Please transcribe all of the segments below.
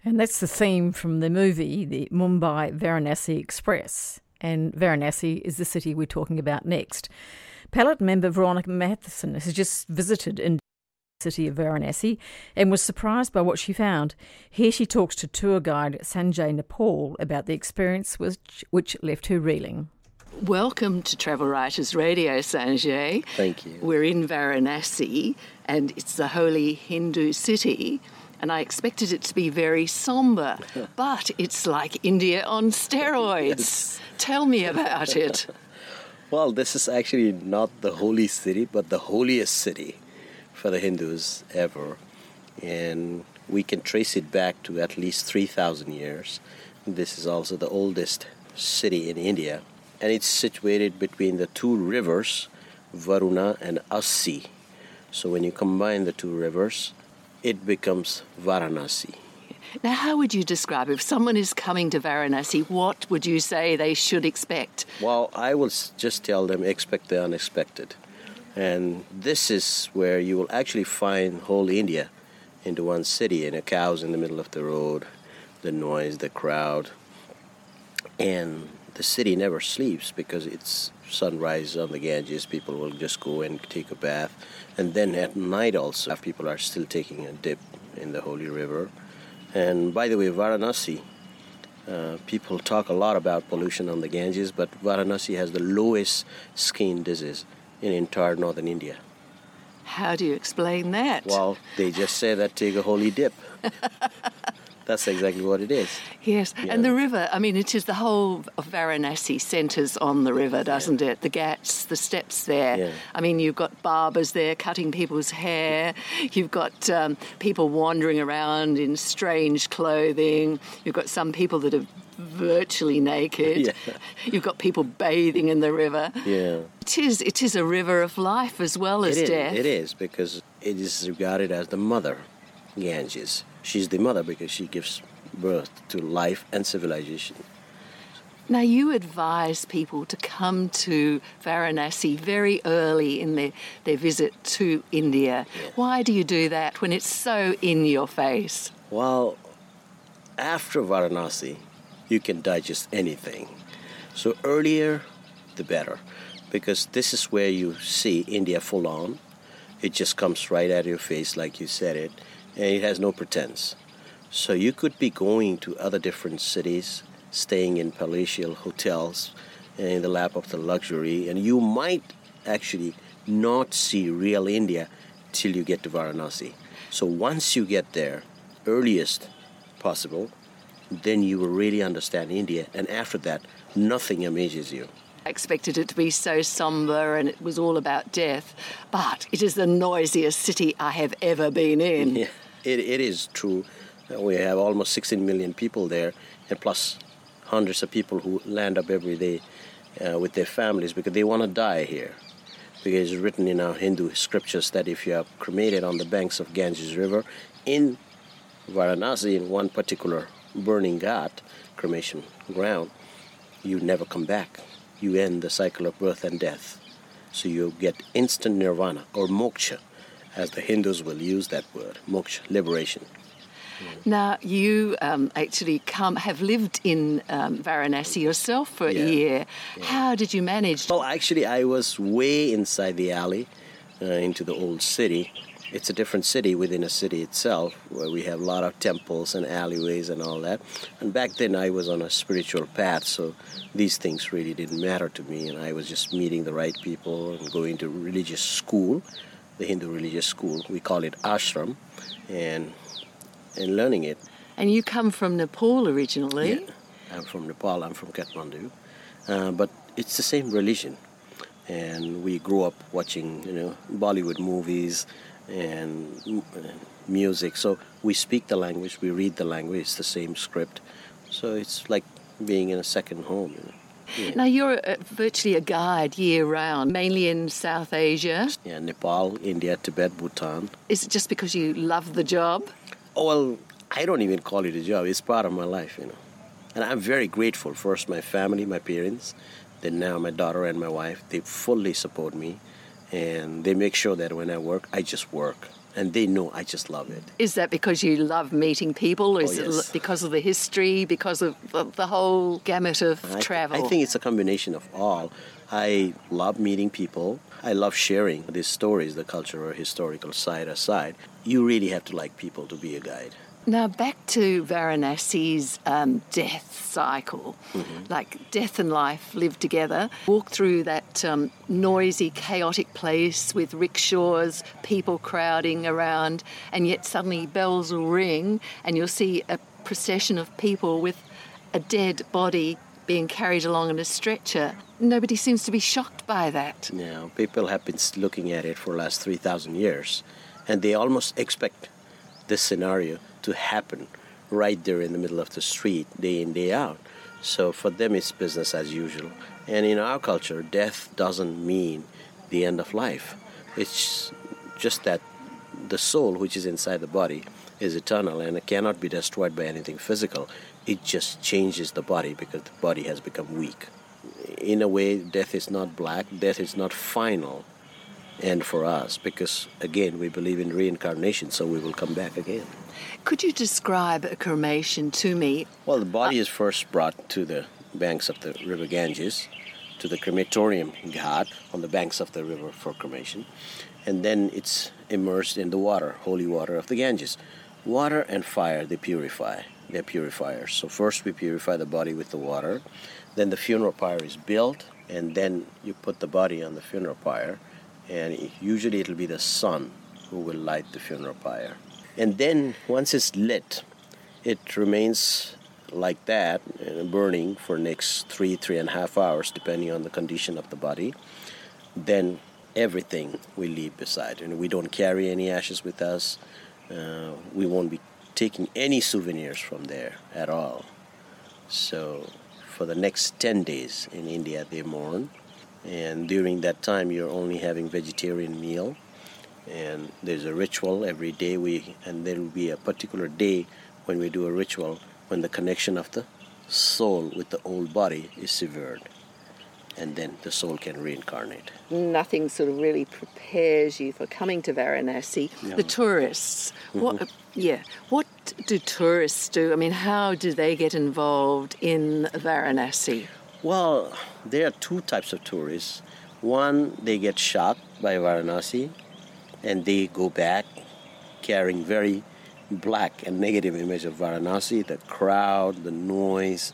And that's the theme from the movie, the Mumbai-Varanasi Express. And Varanasi is the city we're talking about next. Palette member Veronica Matheson has just visited in the city of Varanasi and was surprised by what she found. Here she talks to tour guide Sanjay Nepal about the experience which left her reeling. Welcome to Travel Writers Radio, Sanjay. Thank you. We're in Varanasi and it's the holy Hindu city. And I expected it to be very sombre, but it's like India on steroids. Yes. Tell me about it. Well, this is actually not the holy city, but the holiest city for the Hindus ever. And we can trace it back to at least 3,000 years. This is also the oldest city in India. And it's situated between the two rivers, Varuna and Assi. So when you combine the two rivers, it becomes Varanasi. Now, how would you describe it? If someone is coming to Varanasi, what would you say they should expect? Well, I will just tell them, expect the unexpected. And this is where you will actually find whole India into one city, and cows in the middle of the road, the noise, the crowd. And the city never sleeps because it's sunrise on the Ganges. People will just go and take a bath. And then at night also, people are still taking a dip in the holy river. And by the way, Varanasi, people talk a lot about pollution on the Ganges, but Varanasi has the lowest skin disease in entire northern India. How do you explain that? Well, they just say that take a holy dip. That's exactly what it is. Yes, Yeah. and the river, I mean, it is the whole of Varanasi centres on the river, doesn't it? The Ghats, the steps there. Yeah. I mean, you've got barbers there cutting people's hair. You've got people wandering around in strange clothing. You've got some people that are virtually naked. Yeah. You've got people bathing in the river. Yeah. It is a river of life as well as death. It is, because it is regarded as the mother, Ganges. She's the mother because she gives birth to life and civilization. Now, you advise people to come to Varanasi very early in their visit to India. Yeah. Why do you do that when it's so in your face? Well, after Varanasi, you can digest anything. So earlier, the better, because this is where you see India full on. It just comes right at your face like you said it, and it has no pretense. So you could be going to other different cities, staying in palatial hotels in the lap of the luxury, and you might actually not see real India till you get to Varanasi. So once you get there, earliest possible, then you will really understand India, and after that, nothing amazes you. I expected it to be so sombre and it was all about death, but it is the noisiest city I have ever been in. Yeah, it is true. We have almost 16 million people there, and plus hundreds of people who land up every day with their families because they want to die here. Because it's written in our Hindu scriptures that if you are cremated on the banks of Ganges River in Varanasi, in one particular burning ghat, cremation ground, you never come back. You end the cycle of birth and death. So you get instant nirvana, or moksha, as the Hindus will use that word, moksha, liberation. Now, you actually have lived in Varanasi yourself for a year. Yeah. How did you manage? Well, actually, I was way inside the alley into the old city. It's a different city within a city itself, where we have a lot of temples and alleyways and all that. And back then, I was on a spiritual path, so these things really didn't matter to me. And I was just meeting the right people and going to religious school, the Hindu religious school. We call it ashram, and learning it. And you come from Nepal originally? Yeah, I'm from Nepal. I'm from Kathmandu. But it's the same religion. And we grew up watching, Bollywood movies and music. So we speak the language, we read the language. It's the same script. So it's like being in a second home. Yeah. Now, you're virtually a guide year-round, mainly in South Asia. Yeah, Nepal, India, Tibet, Bhutan. Is it just because you love the job? Oh, well, I don't even call it a job. It's part of my life, And I'm very grateful. First, my family, my parents. Then now my daughter and my wife. They fully support me. And they make sure that when I work, I just work. And they know I just love it. Is that because you love meeting people? Or is yes. it because of the history, because of the whole gamut of travel? I think it's a combination of all. I love meeting people. I love sharing these stories, the cultural, historical side aside. You really have to like people to be a guide. Now, back to Varanasi's death cycle, like death and life live together. Walk through that noisy, chaotic place with rickshaws, people crowding around, and yet suddenly bells will ring and you'll see a procession of people with a dead body being carried along in a stretcher. Nobody seems to be shocked by that. Now, people have been looking at it for the last 3,000 years, and they almost expect this scenario to happen right there in the middle of the street, day in, day out. So for them, it's business as usual. And in our culture, death doesn't mean the end of life. It's just that the soul, which is inside the body, is eternal and it cannot be destroyed by anything physical. It just changes the body because the body has become weak. In a way, death is not black, death is not final. And for us, because again, we believe in reincarnation, so we will come back again. Could you describe a cremation to me? Well, the body is first brought to the banks of the river Ganges, to the crematorium ghat on the banks of the river for cremation, and then it's immersed in the water, holy water of the Ganges. Water and fire, they purify. They're purifiers. So first we purify the body with the water, then the funeral pyre is built, and then you put the body on the funeral pyre, and usually it'll be the son who will light the funeral pyre. And then once it's lit, it remains like that, burning for next 3.5 hours, depending on the condition of the body. Then everything we leave beside, and we don't carry any ashes with us. We won't be taking any souvenirs from there at all. So for the next 10 days in India, they mourn. And during that time, you're only having vegetarian meal. And there's a ritual every day. And there will be a particular day when we do a ritual when the connection of the soul with the old body is severed. And then the soul can reincarnate. Nothing sort of really prepares you for coming to Varanasi. Yeah. The tourists, what do tourists do? I mean, how do they get involved in Varanasi? Well, there are two types of tourists. One, they get shocked by Varanasi, and they go back carrying very black and negative image of Varanasi, the crowd, the noise,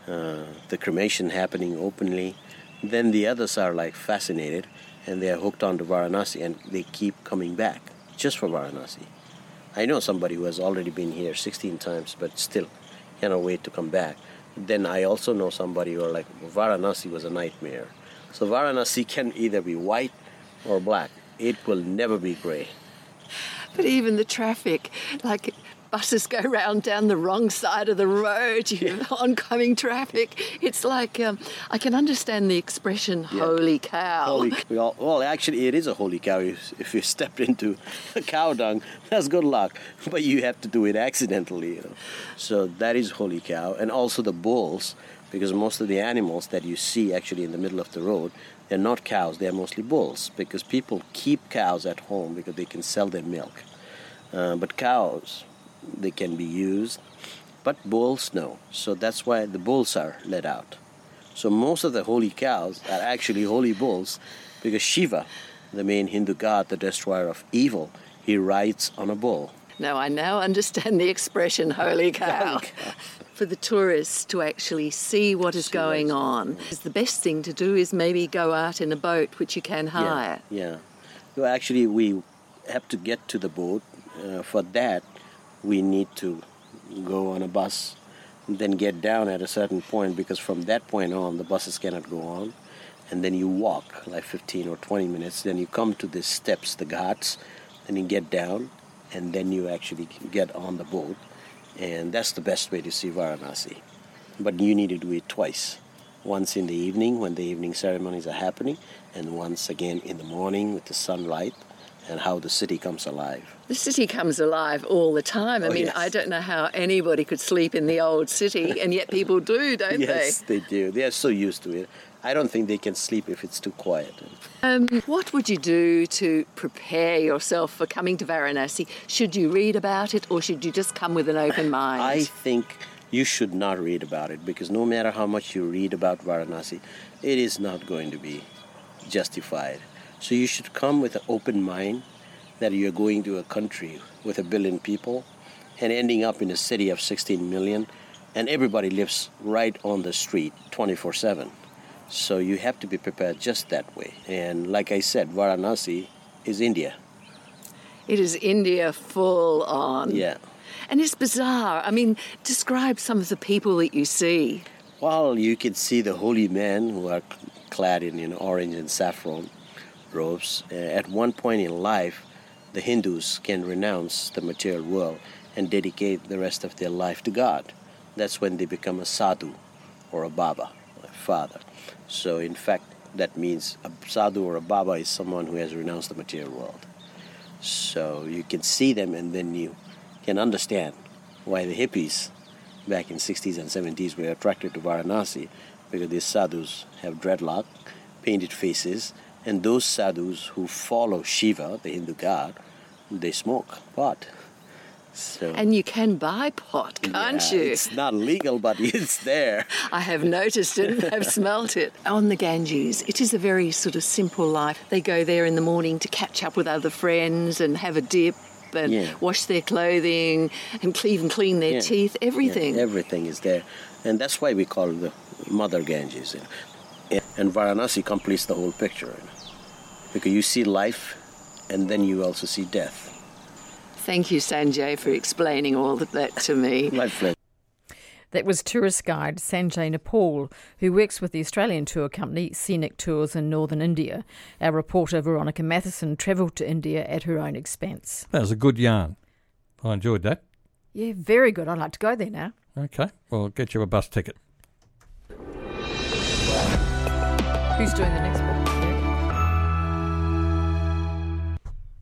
the cremation happening openly. Then the others are like fascinated, and they are hooked onto Varanasi, and they keep coming back just for Varanasi. I know somebody who has already been here 16 times, but still cannot wait to come back. Then I also know somebody who are like, Varanasi was a nightmare. So Varanasi can either be white or black. It will never be gray. But even the traffic, like buses go round down the wrong side of the road, you have oncoming traffic. It's like, I can understand the expression, holy cow. Well, actually, it is a holy cow. If you stepped into cow dung, that's good luck. But you have to do it accidentally, So that is holy cow. And also the bulls, because most of the animals that you see actually in the middle of the road, they're not cows, they're mostly bulls, because people keep cows at home because they can sell their milk. But cows, they can be used, but bulls, no. So that's why the bulls are let out. So most of the holy cows are actually holy bulls, because Shiva, the main Hindu god, the destroyer of evil, he rides on a bull. Now I understand the expression holy cow. For the tourists to actually see what is going on, the best thing to do is maybe go out in a boat, which you can hire. Yeah. Well, actually, we have to get to the boat. For that, we need to go on a bus and then get down at a certain point, because from that point on, the buses cannot go on. And then you walk like 15 or 20 minutes. Then you come to the steps, the ghats, and you get down, and then you actually get on the boat. And that's the best way to see Varanasi. But you need to do it twice. Once in the evening when the evening ceremonies are happening, and once again in the morning with the sunlight and how the city comes alive. The city comes alive all the time. I mean, yes. I don't know how anybody could sleep in the old city, and yet people do, don't they? Yes, they do. They are so used to it. I don't think they can sleep if it's too quiet. What would you do to prepare yourself for coming to Varanasi? Should you read about it, or should you just come with an open mind? I think you should not read about it, because no matter how much you read about Varanasi, it is not going to be justified. So you should come with an open mind that you're going to a country with 1 billion people and ending up in a city of 16 million, and everybody lives right on the street 24/7. So you have to be prepared just that way. And like I said, Varanasi is India. It is India full on. Yeah. And it's bizarre. I mean, describe some of the people that you see. Well, you can see the holy men who are clad in orange and saffron robes. At one point in life, the Hindus can renounce the material world and dedicate the rest of their life to God. That's when they become a sadhu or a baba, a father. So in fact, that means a sadhu or a baba is someone who has renounced the material world. So you can see them, and then you can understand why the hippies back in 60s and 70s were attracted to Varanasi, because these sadhus have dreadlock, painted faces, and those sadhus who follow Shiva, the Hindu god, they smoke pot. So, And you can buy pot, can't yeah, you? It's not legal, but it's there. I have noticed it and have smelt it. On the Ganges, it is a very sort of simple life. They go there in the morning to catch up with other friends and have a dip and wash their clothing and clean their teeth, everything. Yeah, everything is there. And that's why we call it the Mother Ganges. And Varanasi completes the whole picture. Because you see life, and then you also see death. Thank you, Sanjay, for explaining all of that to me. My pleasure. That was tourist guide Sanjay Nepal, who works with the Australian tour company Scenic Tours in northern India. Our reporter Veronica Matheson travelled to India at her own expense. That was a good yarn. I enjoyed that. Yeah, very good. I'd like to go there now. Okay, well, I'll get you a bus ticket. Who's doing the next one?